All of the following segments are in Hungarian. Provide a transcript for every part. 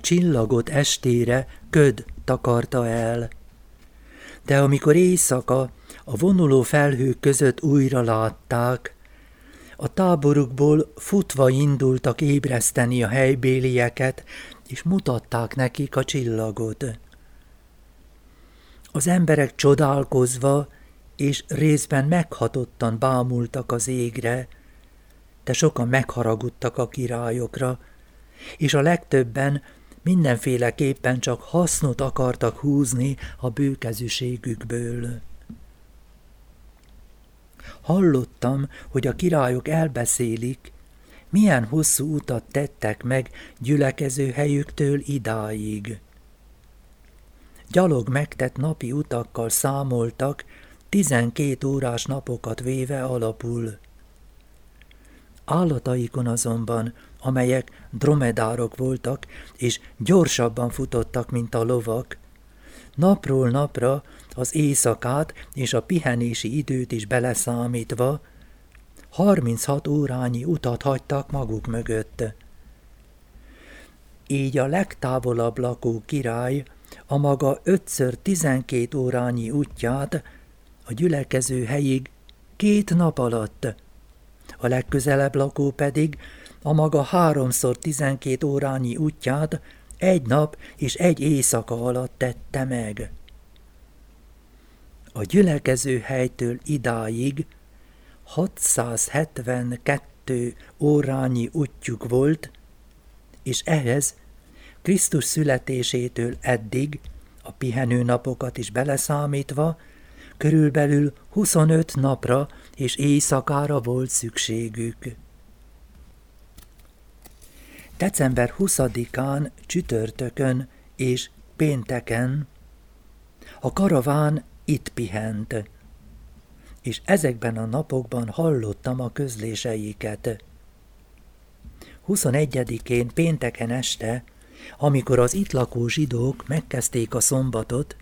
csillagot estére köd takarta el. De amikor éjszaka a vonuló felhők között újra látták, a táborukból futva indultak ébreszteni a helybélieket, és mutatták nekik a csillagot. Az emberek csodálkozva és részben meghatottan bámultak az égre, de sokan megharagudtak a királyokra, és a legtöbben mindenféleképpen csak hasznot akartak húzni a bőkezűségükből. Hallottam, hogy a királyok elbeszélik, milyen hosszú utat tettek meg gyülekező helyüktől idáig. Gyalog megtett napi utakkal számoltak, 12 órás napokat véve alapul. Állataikon azonban, amelyek dromedárok voltak, és gyorsabban futottak, mint a lovak, napról napra az éjszakát és a pihenési időt is beleszámítva 36 órányi utat hagytak maguk mögött. Így a legtávolabb lakó király a maga 5x12 órányi útját a gyülekező helyig 2 nap alatt, a legközelebb lakó pedig a maga 3x12 órányi útját 1 nap és 1 éjszaka alatt tette meg. A gyülekező helytől idáig 672 órányi útjuk volt, és ehhez Krisztus születésétől eddig, a pihenőnapokat is beleszámítva, körülbelül 25 napra és éjszakára volt szükségük. December 20-án csütörtökön és pénteken a karaván itt pihent, és ezekben a napokban hallottam a közléseiket. 21-én pénteken este, amikor az itt lakó zsidók megkezdték a szombatot,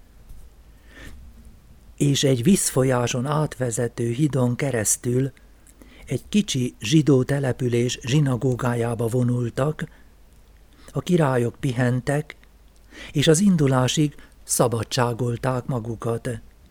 és egy vízfolyáson átvezető hídon keresztül egy kicsi zsidó település zsinagógájába vonultak, a királyok pihentek, és az indulásig szabadságolták magukat.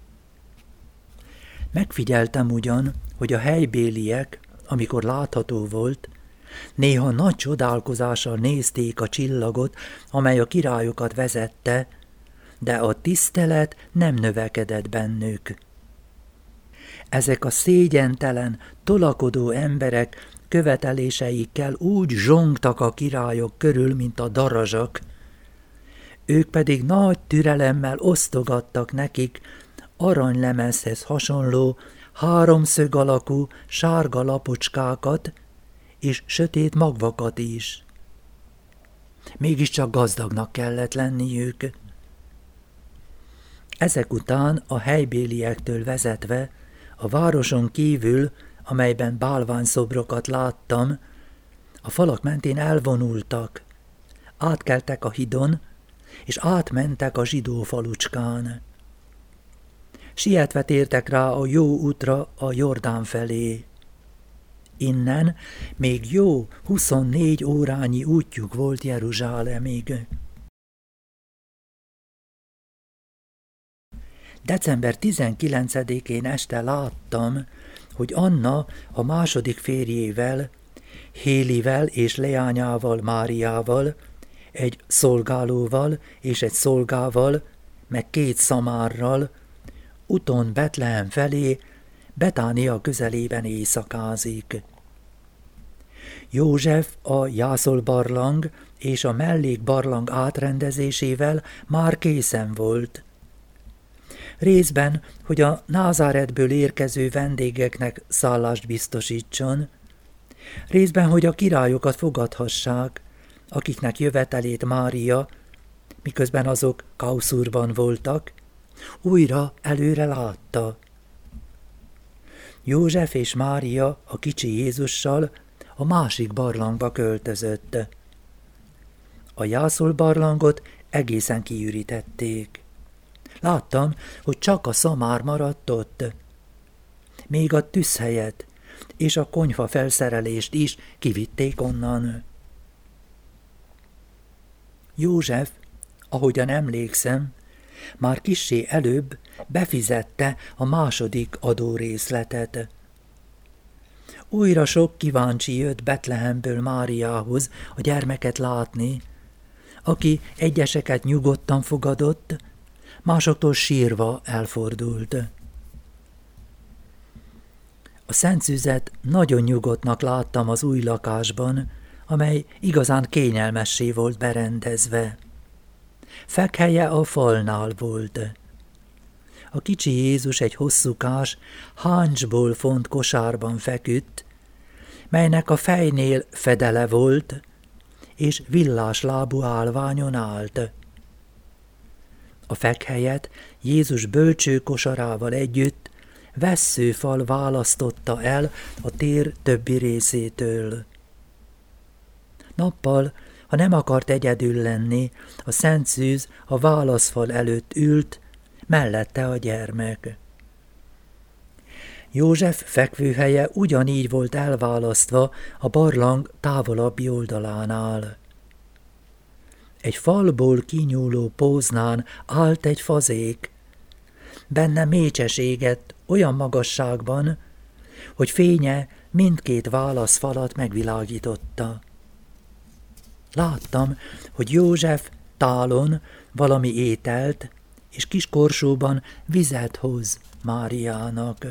Megfigyeltem ugyan, hogy a helybéliek, amikor látható volt, néha nagy csodálkozással nézték a csillagot, amely a királyokat vezette, de a tisztelet nem növekedett bennük. Ezek a szégyentelen, tolakodó emberek követeléseikkel úgy zsongtak a királyok körül, mint a darazsak, ők pedig nagy türelemmel osztogattak nekik aranylemezhez hasonló, 3 alakú sárga lapocskákat és sötét magvakat is. Mégiscsak gazdagnak kellett lenniük. Ezek után a helybéliektől vezetve a városon kívül, amelyben bálványszobrokat láttam, a falak mentén elvonultak, átkeltek a hídon, és átmentek a zsidó falucskán. Sietve tértek rá a jó útra a Jordán felé. Innen még jó 24 órányi útjuk volt Jeruzsálemig. December 19-én este láttam, hogy Anna a második férjével, Hélivel és leányával, Máriával, egy szolgálóval és egy szolgával, meg 2 szamárral, úton Betlehem felé, Betánia közelében éjszakázik. József a jászolbarlang és a mellékbarlang átrendezésével már készen volt. Részben, hogy a Názáretből érkező vendégeknek szállást biztosítson, részben, hogy a királyokat fogadhassák, akiknek jövetelét Mária, miközben azok Kauszurban voltak, újra előre látta. József és Mária a kicsi Jézussal a másik barlangba költözött. A jászolbarlangot egészen kiürítették. Láttam, hogy csak a szamár maradt ott. Még a tűzhelyet és a konyha felszerelést is kivitték onnan. József, ahogyan emlékszem, már kissé előbb befizette a második adórészletet. Újra sok kíváncsi jött Betlehemből Máriához a gyermeket látni, aki egyeseket nyugodtan fogadott, másoktól sírva elfordult. A szent szüzet nagyon nyugodtnak láttam az új lakásban, amely igazán kényelmessé volt berendezve. Fekhelye a falnál volt. A kicsi Jézus egy hosszúkás, háncsból font kosárban feküdt, melynek a fejnél fedele volt, és villás lábú állványon állt. A fekhelyet Jézus bölcső kosarával együtt vesszőfal választotta el a tér többi részétől. Nappal, ha nem akart egyedül lenni, a szent szűz a válaszfal előtt ült, mellette a gyermek. József fekvőhelye ugyanígy volt elválasztva a barlang távolabbi oldalánál. Egy falból kinyúló póznán állt egy fazék, benne mécses égett olyan magasságban, hogy fénye mindkét válaszfalat megvilágította. Láttam, hogy József tálon valami ételt, és kis korsóban vizet hoz Máriának.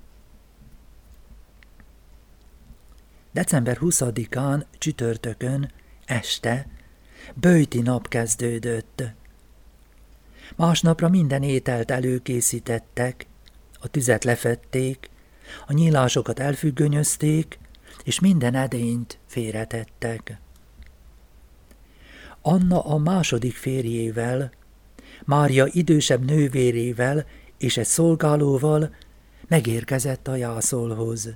December 20-án csütörtökön este böjti nap kezdődött. Másnapra minden ételt előkészítettek, a tüzet lefették, a nyílásokat elfüggönyözték, és minden edényt félretettek. Anna a második férjével, Mária idősebb nővérével és egy szolgálóval megérkezett a jászolhoz.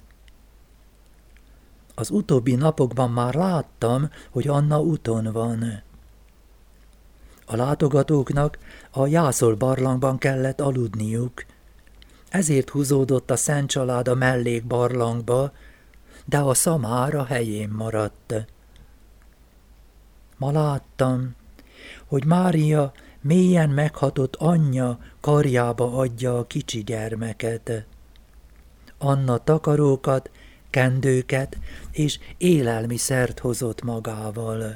Az utóbbi napokban már láttam, hogy Anna úton van. A látogatóknak a jászol barlangban kellett aludniuk, ezért húzódott a szent család a mellékbarlangba, de a szamár a helyén maradt. Ma láttam, hogy Mária mélyen meghatott anyja karjába adja a kicsi gyermeket. Anna takarókat, kendőket és élelmiszert hozott magával.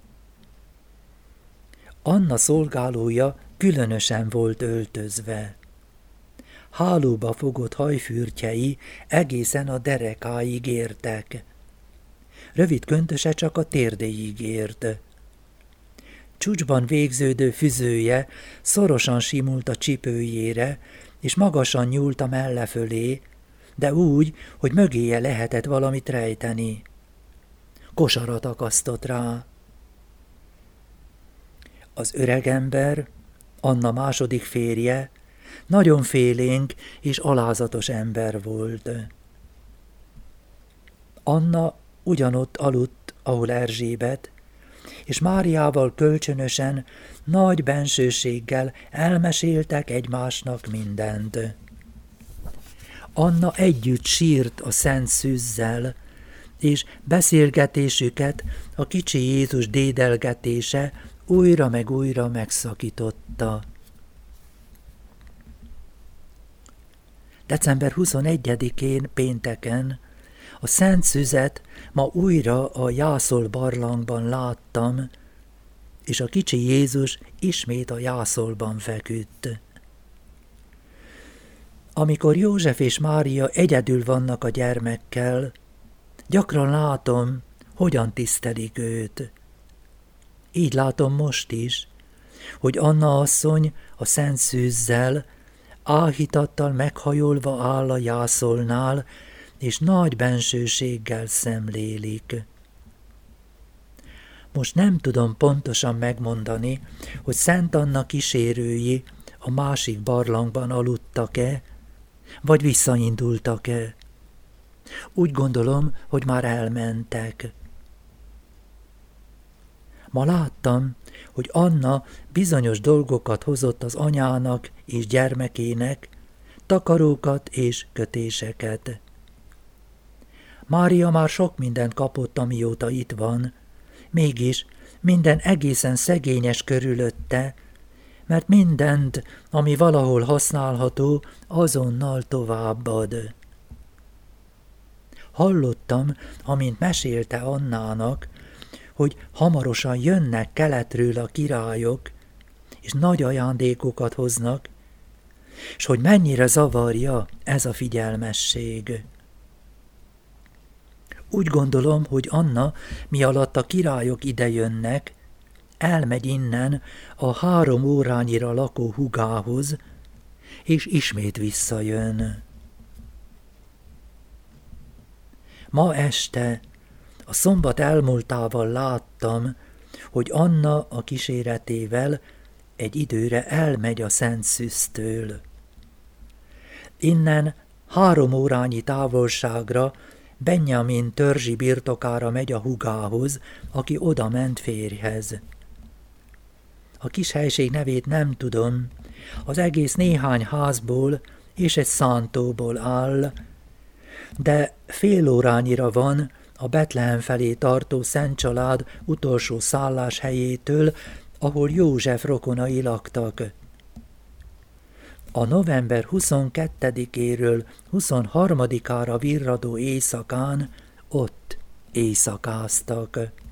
Anna szolgálója különösen volt öltözve. Hálóba fogott hajfürtjei egészen a derekáig értek. Rövid köntöse csak a térdéig ért. Csúcsban végződő füzője szorosan simult a csipőjére, és magasan nyúlt a melle fölé, de úgy, hogy mögéje lehetett valamit rejteni. Kosarat akasztott rá. Az öregember, Anna második férje, nagyon félénk és alázatos ember volt. Anna ugyanott aludt, ahol Erzsébet, és Máriával kölcsönösen, nagy bensőséggel elmeséltek egymásnak mindent. Anna együtt sírt a szent szűzzel, és beszélgetésüket a kicsi Jézus dédelgetése újra meg újra megszakította. December 21-én pénteken a szent szüzet ma újra a jászol barlangban láttam, és a kicsi Jézus ismét a jászolban feküdt. Amikor József és Mária egyedül vannak a gyermekkel, gyakran látom, hogyan tisztelik őt. Így látom most is, hogy Anna asszony a szent szűzzel, áhítattal meghajolva áll a jászolnál, és nagy bensőséggel szemlélik. Most nem tudom pontosan megmondani, hogy Szent Anna kísérői a másik barlangban aludtak-e, vagy visszaindultak-e. Úgy gondolom, hogy már elmentek. Ma láttam, hogy Anna bizonyos dolgokat hozott az anyának és gyermekének, takarókat és kötéseket. Mária már sok mindent kapott, amióta itt van, mégis Minden egészen szegényes körülötte, mert mindent, ami valahol használható, azonnal továbbad. Hallottam, amint mesélte Annának, hogy hamarosan jönnek keletről a királyok, és nagy ajándékokat hoznak, és hogy mennyire zavarja ez a figyelmesség. Úgy gondolom, hogy Anna, mi alatt a királyok idejönnek, elmegy innen a 3 órányira lakó húgához, és ismét visszajön. Ma este, a szombat elmúltával láttam, hogy Anna a kíséretével egy időre elmegy a Szent Szüsztől. Innen 3 órányi távolságra Benjamin törzsi birtokára megy a húgához, aki oda ment férjhez. A kis helység nevét nem tudom, az egész néhány házból és egy szántóból áll, de fél órányira van a Betlehem felé tartó Szent Család utolsó szálláshelyétől, ahol József rokonai laktak. A november 22-éről 23-ára virradó éjszakán ott éjszakáztak.